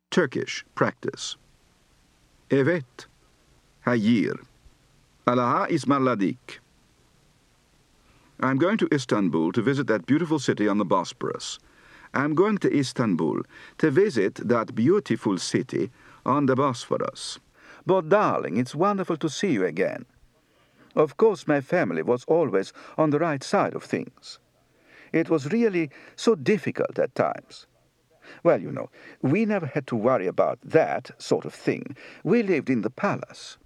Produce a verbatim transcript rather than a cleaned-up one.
Turkish practice. Evet. Hayır. Allah'a ısmarladık. I'm going to Istanbul to visit that beautiful city on the Bosporus. I'm going to Istanbul to visit that beautiful city on the Bosphorus. But, darling, it's wonderful to see you again. Of course, my family was always on the right side of things. It was really so difficult at times. Well, you know, we never had to worry about that sort of thing. We lived in the palace.